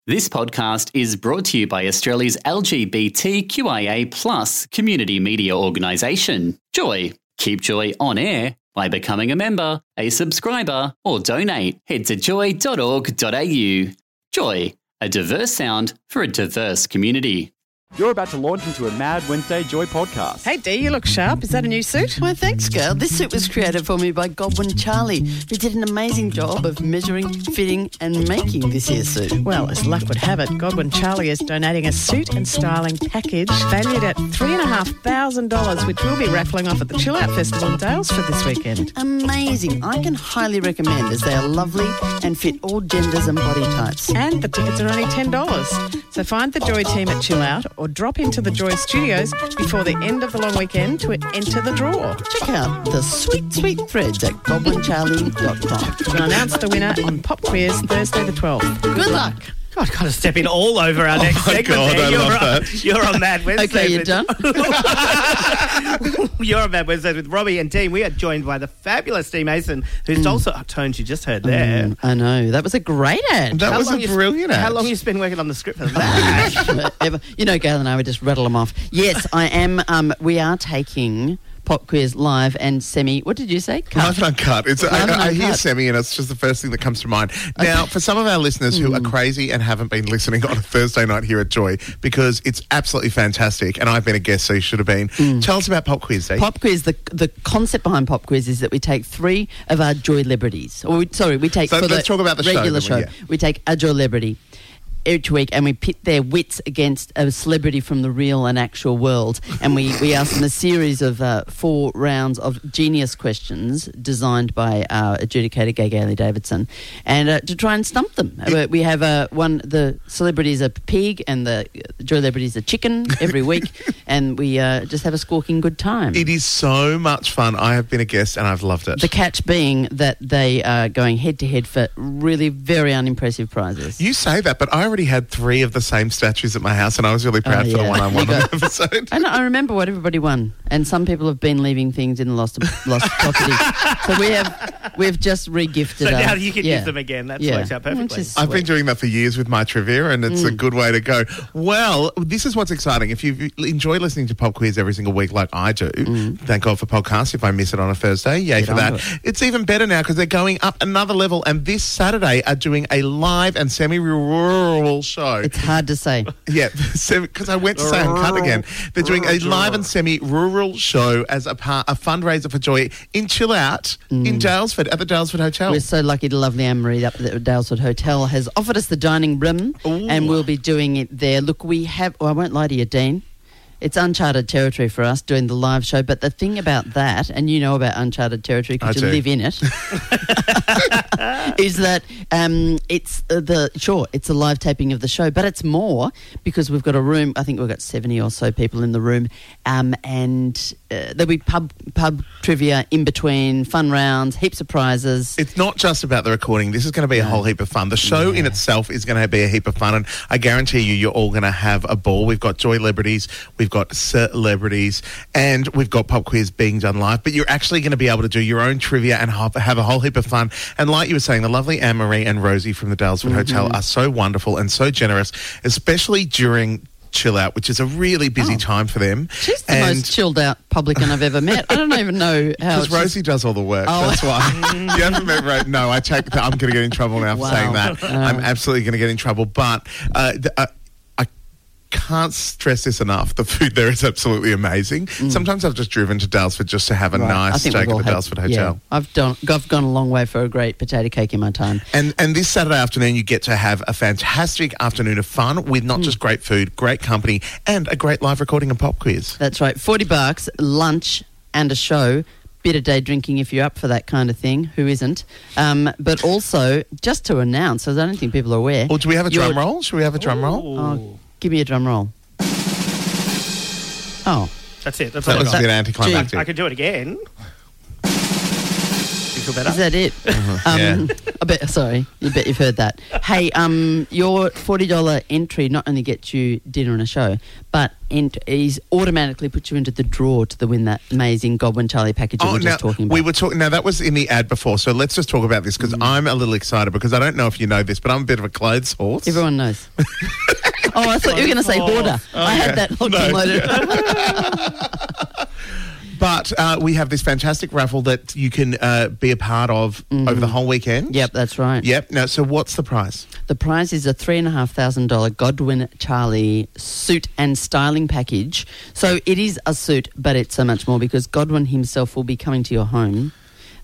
This podcast is brought to you by Australia's LGBTQIA+ community media organisation, Joy. Keep Joy on air by becoming a member, a subscriber, or donate. Head to joy.org.au. Joy, a diverse sound for a diverse community. You're about to launch into a Mad Wednesday Joy podcast. Hey Dee, you look sharp. Is that a new suit? Why, thanks, girl. This suit was created for me by Godwin Charlie, who did an amazing job of measuring, fitting and making this here suit. Well, as luck would have it, Godwin Charlie is donating a suit and styling package valued at $3,500, which we'll be raffling off at the Chill Out Festival in Dalesford this weekend. Amazing. I can highly recommend, as they are lovely and fit all genders and body types. And the tickets are only $10. So find the Joy team at Chill Out or drop into the Joy Studios before the end of the long weekend to enter the draw. Check out the sweet, sweet threads at godwincharlie.com. We'll announce the winner on Pop Quiz Thursday the 12th. Good luck. God, kind of stepping all over our next segment. God, there. I love that. You're on Mad Wednesday. Okay, you're done? You're on Mad Wednesday with Robbie and Dean. We are joined by the fabulous Dee Mason, whose dulcet tones you just heard there. I know. That was a great ad. That was a brilliant ad. How long have you been working on the script for that? Ever. You know, Gail and I would just rattle them off. Yes, I am. We are taking Pop Quiz live and semi. What did you say? Live and uncut. I hear uncut. semi and it's just the first thing that comes to mind. Now, for some of our listeners who are crazy and haven't been listening on a Thursday night here at Joy, because it's absolutely fantastic, and I've been a guest, so you should have been. Tell us about Pop Quiz, Dee. Pop Quiz, the concept behind Pop Quiz is that we take three of our Joy celebrities. We take So for let's talk about the show, regular then, show. We take a Joy celebrity each week and we pit their wits against a celebrity from the real and actual world, and we ask them a series of 4 rounds of genius questions designed by our adjudicator Gailey Davidson, and to try and stump them. We have the celebrities a pig and the Joy celebrities a chicken every week, and we just have a squawking good time. It is so much fun. I have been a guest and I've loved it. The catch being that they are going head to head for really very unimpressive prizes. You say that, but I already had 3 of the same statues at my house, and I was really proud for the one I won on the episode. And I remember what everybody won, and some people have been leaving things in the lost property. So we've just regifted. So now you can use them again. That works out perfectly. I've been doing that for years with my trivia, and it's a good way to go. Well, this is what's exciting. If you enjoy listening to Pop Quiz every single week like I do, thank God for podcasts. If I miss it on a Thursday, yay for that. It's even better now because they're going up another level, and this Saturday are doing a live and semi-rural show. It's hard to say. Yeah, because I went to say uncut again. They're doing a live and semi-rural show as a fundraiser for Joy in Chill Out in Dalesford, at the Dalesford Hotel. We're so lucky the lovely Anne-Marie up at the Dalesford Hotel has offered us the dining room, and we'll be doing it there. Look, we have... I won't lie to you, Dean. It's uncharted territory for us doing the live show, but the thing about that, and you know about uncharted territory because you live in it, is that it's a live taping of the show, but it's more because we've got a room. I think we've got 70 or so people in the room, and there'll be pub trivia in between, fun rounds, heaps of prizes. It's not just about the recording. This is going to be a whole heap of fun. The show in itself is going to be a heap of fun, and I guarantee you're all going to have a ball. We've got Joy celebrities, we've got celebrities, and we've got Pop Quiz being done live, but you're actually going to be able to do your own trivia and have a whole heap of fun. And like you were saying, the lovely Anne-Marie and Rosie from the Dalesford Hotel are so wonderful and so generous, especially during Chill Out, which is a really busy time for them. She's the most chilled out publican I've ever met. I don't even know how. Because Rosie does all the work. That's why. You haven't met Rosie. No, I'm going to get in trouble now for saying that. I'm absolutely going to get in trouble. But I can't stress this enough. The food there is absolutely amazing. Sometimes I've just driven to Dalesford just to have a nice steak at the Dalesford Hotel. I've gone a long way for a great potato cake in my time. And this Saturday afternoon, you get to have a fantastic afternoon of fun with not just great food, great company, and a great live recording of Pop Quiz. That's right. $40, lunch and a show. Bit of day drinking if you're up for that kind of thing. Who isn't? But also, just to announce, because I don't think people are aware. Or do we have a drum roll? Should we have a drum roll? Oh, give me a drum roll. Oh. That's it. That was a bit anticlimactic. I could do it again. feel better. Is that it? Yeah. I bet. Sorry, you bet you've heard that. Hey, your $40 entry not only gets you dinner and a show, but is automatically puts you into the draw to win that amazing Godwin Charlie package we were just talking about. We were talking. Now that was in the ad before, so let's just talk about this because I'm a little excited because I don't know if you know this, but I'm a bit of a clothes horse. Everyone knows. Oh, I thought you were going to say hoarder. I had that downloaded. But we have this fantastic raffle that you can be a part of over the whole weekend. Yep, that's right. Yep. Now, so what's the prize? The prize is a $3,500 Godwin Charlie suit and styling package. So it is a suit, but it's so much more because Godwin himself will be coming to your home,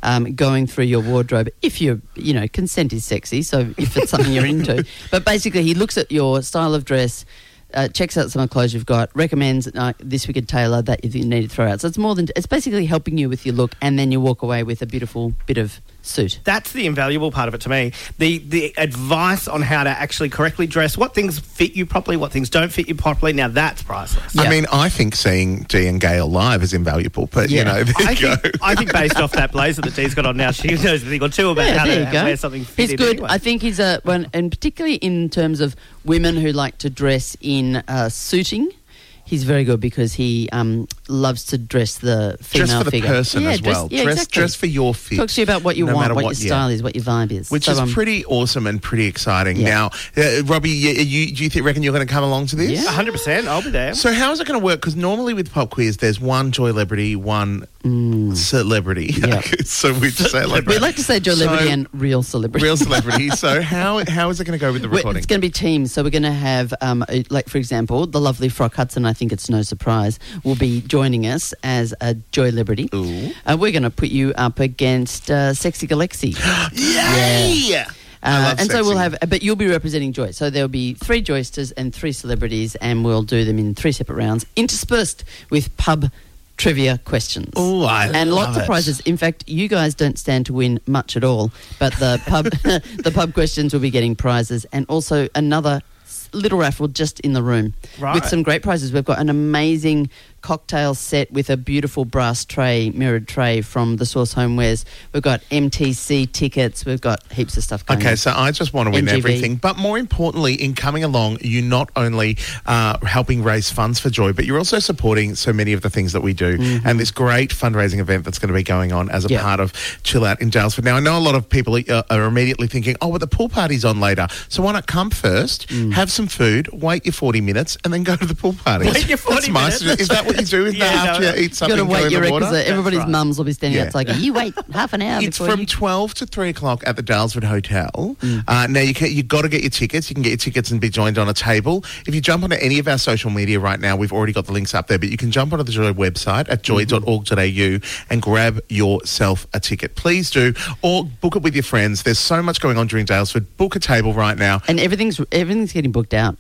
going through your wardrobe. If you're, consent is sexy, so if it's something you're into. But basically, he looks at your style of dress, checks out some of the clothes you've got, recommends this we could tailor, that if you need to throw out. So it's basically helping you with your look, and then you walk away with a beautiful bit of suit. That's the invaluable part of it to me. The advice on how to actually correctly dress, what things fit you properly, what things don't fit you properly. Now that's priceless. I mean, I think seeing Dee and Gail live is invaluable, but there you go. I think based off that blazer that Dee's got on now, she knows a thing or two about how to wear something fitted. He's good. Anyway. I think he's one, and particularly in terms of women who like to dress in suiting. He's very good because he loves to dress the female Dress for the figure. person as well. Dress for your fit. Talks to you about what you want, what your style is, what your vibe is. Which is pretty awesome and pretty exciting. Yeah. Now, Robbie, do you reckon you're going to come along to this? Yeah, 100%. I'll be there. So how is it going to work? Because normally with Pop Quiz, there's one Joy-lebrity, one celebrity. Yeah. So we just say like we like to say Joy-lebrity and real celebrity. Real celebrity. So how is it going to go with the recording? It's going to be teams. So we're going to have, like for example, the lovely Frock Hudson, I think it's no surprise, will be joining us as a Joy-lebrity. We're going to put you up against Sexy Galaxy. Yay! Yeah. And so we'll have, but you'll be representing Joy. So there'll be 3 Joysters and 3 celebrities, and we'll do them in 3 separate rounds, interspersed with pub trivia questions. Oh, and lots of prizes. In fact, you guys don't stand to win much at all, but the pub the pub questions will be getting prizes, and also another little raffle just in the room with some great prizes. We've got an amazing cocktail set with a beautiful brass tray, mirrored tray from the Source Homewares. We've got MTC tickets. We've got heaps of stuff going on. So I just want to win everything. But more importantly, in coming along, you not only helping raise funds for Joy, but you're also supporting so many of the things that we do. And this great fundraising event that's going to be going on as a part of Chill Out in Daylesford. Now, I know a lot of people are immediately thinking, but the pool party's on later. So why not come first, have some food, wait your 40 minutes, and then go to the pool party? Wait your 40 minutes? Is that what you do? After you eat something, you've got to wait your water? requisite. Everybody's mums will be standing outside going, you wait half an hour It's before from 12 to 3 o'clock at the Daylesford Hotel. Now, you've got to get your tickets. You can get your tickets and be joined on a table. If you jump onto any of our social media right now, we've already got the links up there, but you can jump onto the Joy website at joy.org.au and grab yourself a ticket. Please do, or book it with your friends. There's so much going on during Daylesford. Book a table right now. And everything's getting booked out.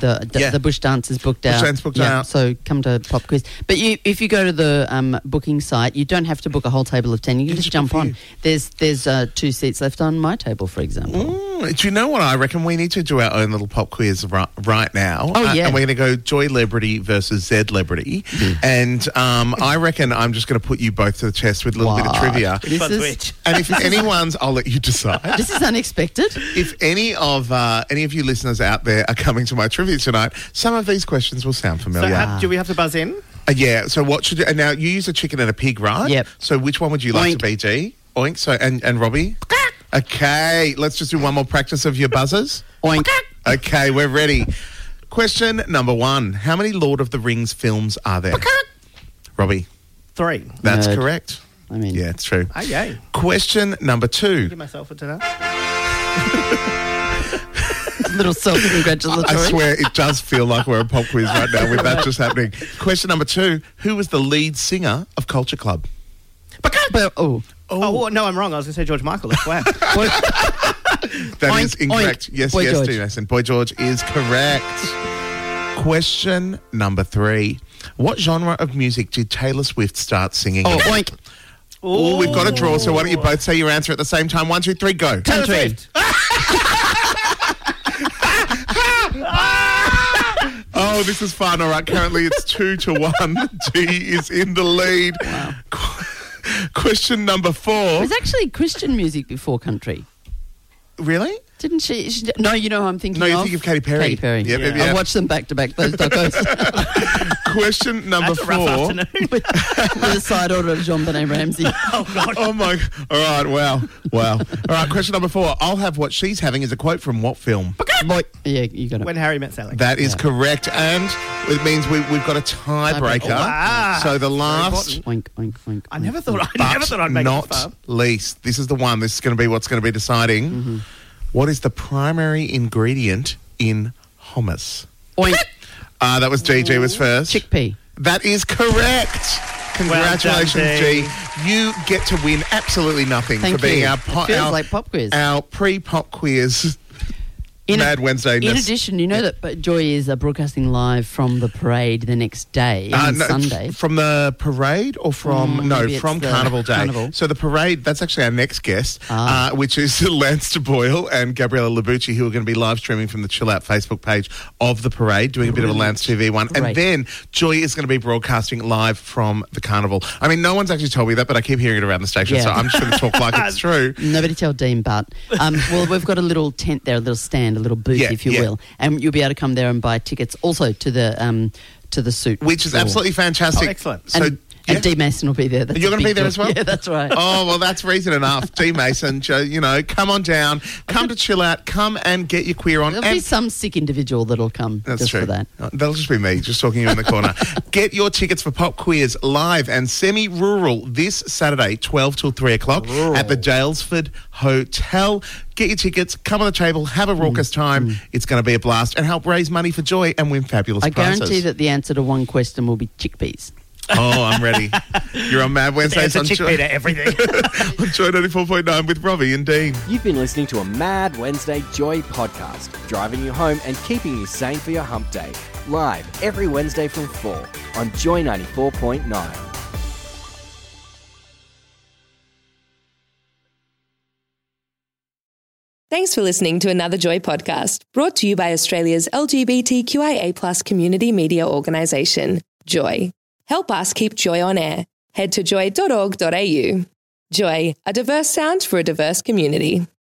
The bush dance is booked out. Bush dance booked out. So come to Pop Quiz. But if you go to the booking site, you don't have to book a whole table of 10. You can just jump on. There's 2 seats left on my table, for example. Do you know what I reckon? We need to do our own little pop quiz right now. Oh, yeah. And we're going to go Joy-lebrity versus Z-lebrity. And I reckon I'm just going to put you both to the test with a little bit of trivia. And if anyone's, I'll let you decide. This is unexpected. If any of you listeners out there are coming to my trivia tonight, some of these questions will sound familiar. So do we have to buzz in? Yeah, so what should you... And now, you use a chicken and a pig, right? Yep. So which one would you like Oink. to be, G? Oink. So, and Robbie? Okay, let's just do one more practice of your buzzers. Oink. Okay, we're ready. Question number 1. How many Lord of the Rings films are there? Robbie? 3. That's Nerd. correct. I mean... Yeah, it's true. Oh, yay. Question number 2. Give myself a dinner. Little self-congratulatory. I swear it does feel like we're a pop quiz right now with that just happening. Question number 2. Who was the lead singer of Culture Club? Oh, no, I'm wrong. I was going to say George Michael. That's whack. That is incorrect. Oink. Yes, Boy George. Jason. Boy George is correct. Question number 3. What genre of music did Taylor Swift start singing? Oink. Oh, we've got a draw, so why don't you both say your answer at the same time? 1, 2, 3, go. Taylor Swift. Oh, this is fun. All right, currently it's 2-1. G is in the lead. Wow. Question number 4. It was actually Christian music before country. Really? Didn't she? No, you know who I'm thinking No, of? you think of Katy Perry. Katy Perry. Yep, yeah. I watched them back to back, those docos. Question number That's a rough 4. afternoon. With a side order of Jean-Benet Ramsey. Oh, God. Oh, my. All right, wow. All right, question number 4. I'll have what she's having is a quote from what film? Yeah, you got it. When Harry Met Sally. That is correct. And it means we've got a tiebreaker. Tiebreaker. Wow. So the last, Oink, oink, oink. I never thought but I'd make it not far. least, this is the one. This is going to be what's going to be deciding. Mm-hmm. What is the primary ingredient in hummus? Oink. That was G was first. Chickpea. That is correct. Congratulations, Well G. done, You get to win absolutely nothing Thank for being you. our It feels like pop quiz. Our pre-pop quiz. In Mad Wednesday. In addition, you know that Joy is broadcasting live from the parade the next day, on Sunday. From the parade or from maybe it's from the Carnival Day. Carnival. So the parade, that's actually our next guest, which is Lance de Boyle and Gabriella Labucci, who are going to be live streaming from the Chill Out Facebook page of the parade, doing a bit of a Lance TV one. Great. And then Joy is going to be broadcasting live from the Carnival. I mean, no one's actually told me that, but I keep hearing it around the station, Yeah. so I'm just going to talk like it's true. Nobody tell Dean, but well, we've got a little tent there, a little stand, a little booth, Yeah, if you will, and you'll be able to come there and buy tickets also to the suit, Which is absolutely fantastic. Oh, excellent. So, and Dee Mason will be there. That's You're a going to be big there deal. as well? Yeah, that's right. Oh, well, that's reason enough. G. Mason, come on down. Come to Chill Out. Come and get your queer on. There'll And be some sick individual that'll come that's just true. for that. That'll just be me, just talking you in the corner. Get your tickets for Pop Queers live and semi-rural this Saturday, 12 till 3 o'clock at the Dalesford Hotel. Get your tickets, come on the table, have a raucous time. It's going to be a blast and help raise money for Joy and win fabulous I prizes. guarantee that the answer to one question will be chickpeas. Oh, I'm ready. You're on Mad Wednesdays There's a on chickpea to everything. on Joy 94.9 with Robbie and Dean. You've been listening to a Mad Wednesday Joy podcast, driving you home and keeping you sane for your hump day. Live every Wednesday from 4 on Joy 94.9. Thanks for listening to another Joy podcast, brought to you by Australia's LGBTQIA+ community media organisation, Joy. Help us keep Joy on air. Head to joy.org.au. Joy, a diverse sound for a diverse community.